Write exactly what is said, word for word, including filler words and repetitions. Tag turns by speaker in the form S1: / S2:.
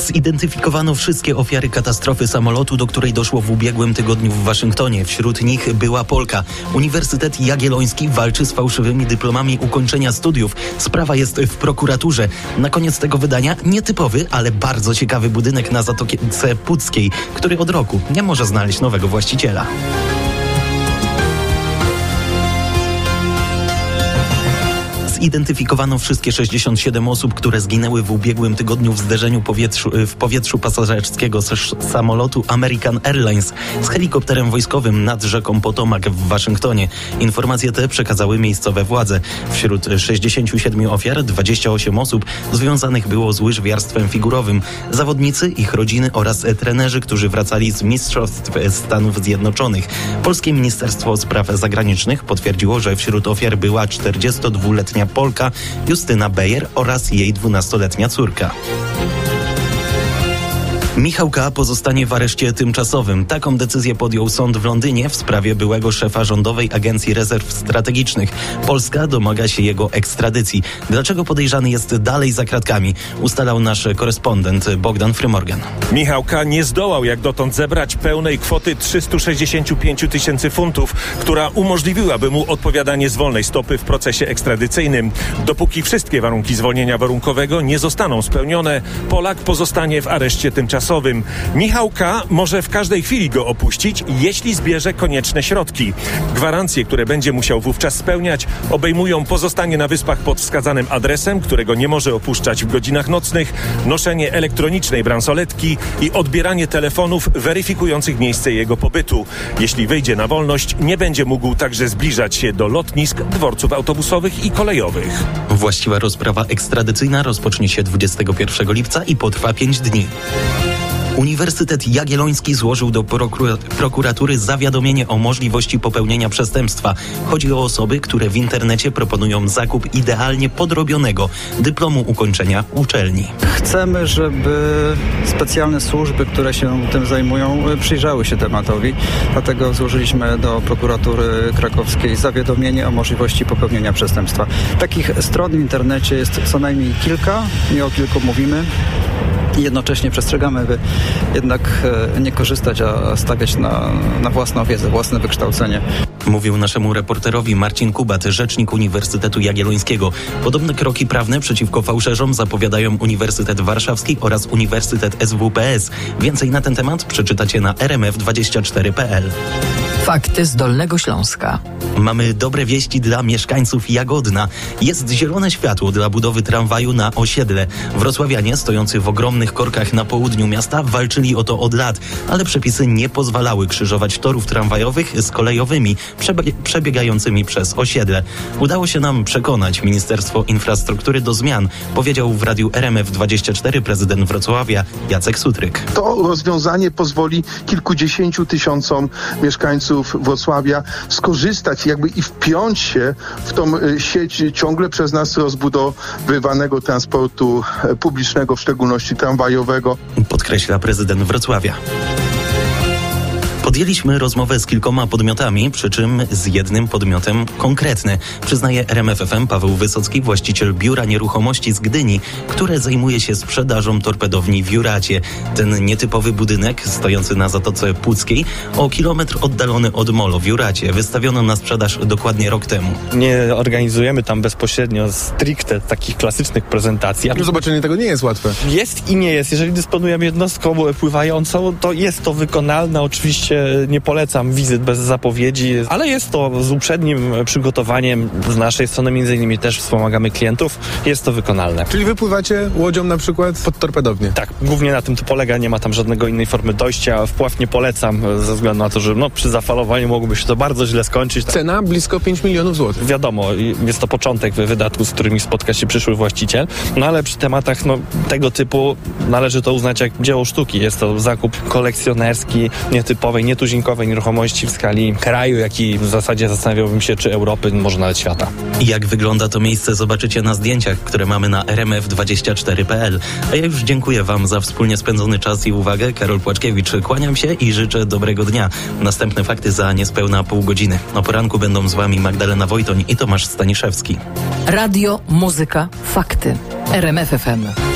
S1: Zidentyfikowano wszystkie ofiary katastrofy samolotu, do której doszło w ubiegłym tygodniu w Waszyngtonie. Wśród nich była Polka. Uniwersytet Jagielloński walczy z fałszywymi dyplomami ukończenia studiów. Sprawa jest w prokuraturze. Na koniec tego wydania nietypowy, ale bardzo ciekawy budynek na Zatoce Puckiej, który od roku nie może znaleźć nowego właściciela. Zidentyfikowano wszystkie sześćdziesiąt siedem osób, które zginęły w ubiegłym tygodniu w zderzeniu powietrzu, w powietrzu pasażerskiego z samolotu American Airlines z helikopterem wojskowym nad rzeką Potomac w Waszyngtonie. Informacje te przekazały miejscowe władze. Wśród sześćdziesięciu siedmiu ofiar dwadzieścia osiem osób związanych było z łyżwiarstwem figurowym. Zawodnicy, ich rodziny oraz trenerzy, którzy wracali z Mistrzostw Stanów Zjednoczonych. Polskie Ministerstwo Spraw Zagranicznych potwierdziło, że wśród ofiar była czterdziestodwuletnia Polka Justyna Beyer oraz jej dwunastoletnia córka. Michał K. pozostanie w areszcie tymczasowym. Taką decyzję podjął sąd w Londynie w sprawie byłego szefa Rządowej Agencji Rezerw Strategicznych. Polska domaga się jego ekstradycji. Dlaczego podejrzany jest dalej za kratkami? Ustalał nasz korespondent Bogdan Frymorgan.
S2: Michał K. nie zdołał jak dotąd zebrać pełnej kwoty trzysta sześćdziesiąt pięć tysięcy funtów, która umożliwiłaby mu odpowiadanie z wolnej stopy w procesie ekstradycyjnym. Dopóki wszystkie warunki zwolnienia warunkowego nie zostaną spełnione, Polak pozostanie w areszcie tymczasowym. Michał K. może w każdej chwili go opuścić, jeśli zbierze konieczne środki. Gwarancje, które będzie musiał wówczas spełniać, obejmują pozostanie na wyspach pod wskazanym adresem, którego nie może opuszczać w godzinach nocnych, noszenie elektronicznej bransoletki i odbieranie telefonów weryfikujących miejsce jego pobytu. Jeśli wyjdzie na wolność, nie będzie mógł także zbliżać się do lotnisk, dworców autobusowych i kolejowych.
S1: Właściwa rozprawa ekstradycyjna rozpocznie się dwudziestego pierwszego lipca i potrwa pięć dni. Uniwersytet Jagielloński złożył do prokura- prokuratury zawiadomienie o możliwości popełnienia przestępstwa. Chodzi o osoby, które w internecie proponują zakup idealnie podrobionego dyplomu ukończenia uczelni.
S3: Chcemy, żeby specjalne służby, które się tym zajmują, przyjrzały się tematowi. Dlatego złożyliśmy do prokuratury krakowskiej zawiadomienie o możliwości popełnienia przestępstwa. Takich stron w internecie jest co najmniej kilka, nie o kilku mówimy. Jednocześnie przestrzegamy, by jednak nie korzystać, a stawiać na, na własną wiedzę, własne wykształcenie.
S1: Mówił naszemu reporterowi Marcin Kubat, rzecznik Uniwersytetu Jagiellońskiego. Podobne kroki prawne przeciwko fałszerzom zapowiadają Uniwersytet Warszawski oraz Uniwersytet S W P S. Więcej na ten temat przeczytacie na r m f dwadzieścia cztery kropka p l.
S4: Fakty z Dolnego Śląska.
S1: Mamy dobre wieści dla mieszkańców Jagodna. Jest zielone światło dla budowy tramwaju na osiedle. Wrocławianie stojący w ogromnych korkach na południu miasta walczyli o to od lat, ale przepisy nie pozwalały krzyżować torów tramwajowych z kolejowymi przebie- przebiegającymi przez osiedle. Udało się nam przekonać Ministerstwo Infrastruktury do zmian, powiedział w radiu R M F dwadzieścia cztery prezydent Wrocławia Jacek Sutryk.
S5: To rozwiązanie pozwoli kilkudziesięciu tysiącom mieszkańców Wrocławia skorzystać jakby i wpiąć się w tą sieć ciągle przez nas rozbudowywanego transportu publicznego, w szczególności tramwajowego.
S1: Podkreśla prezydent Wrocławia. Podjęliśmy rozmowę z kilkoma podmiotami, przy czym z jednym podmiotem konkretny. Przyznaje R M F F M Paweł Wysocki, właściciel biura nieruchomości z Gdyni, które zajmuje się sprzedażą torpedowni w Juracie. Ten nietypowy budynek, stojący na Zatoce Puckiej, o kilometr oddalony od molo w Juracie, wystawiono na sprzedaż dokładnie rok temu.
S6: Nie organizujemy tam bezpośrednio stricte takich klasycznych prezentacji.
S7: No zobaczenie tego nie jest łatwe.
S6: Jest i nie jest. Jeżeli dysponujemy jednostką pływającą, to jest to wykonalne. Oczywiście nie polecam wizyt bez zapowiedzi, ale jest to z uprzednim przygotowaniem z naszej strony, między innymi też wspomagamy klientów, jest to wykonalne.
S7: Czyli wypływacie łodzią na przykład pod torpedownię?
S6: Tak, głównie na tym to polega, nie ma tam żadnego innej formy dojścia. Wpław nie polecam ze względu na to, że no, przy zafalowaniu mogłoby się to bardzo źle skończyć.
S7: Cena blisko pięć milionów złotych.
S6: Wiadomo, jest to początek wydatków, z którymi spotka się przyszły właściciel, no ale przy tematach no, tego typu należy to uznać jak dzieło sztuki. Jest to zakup kolekcjonerski, nietypowej, nietuzinkowej nieruchomości w skali kraju, jak i w zasadzie zastanawiałbym się, czy Europy, może nawet świata.
S1: Jak wygląda to miejsce, zobaczycie na zdjęciach, które mamy na r m f dwadzieścia cztery kropka p l. A ja już dziękuję Wam za wspólnie spędzony czas i uwagę. Karol Płaczkiewicz, kłaniam się i życzę dobrego dnia. Następne fakty za niespełna pół godziny. O poranku będą z Wami Magdalena Wojtoń i Tomasz Staniszewski.
S4: Radio, muzyka, fakty. R M F F M.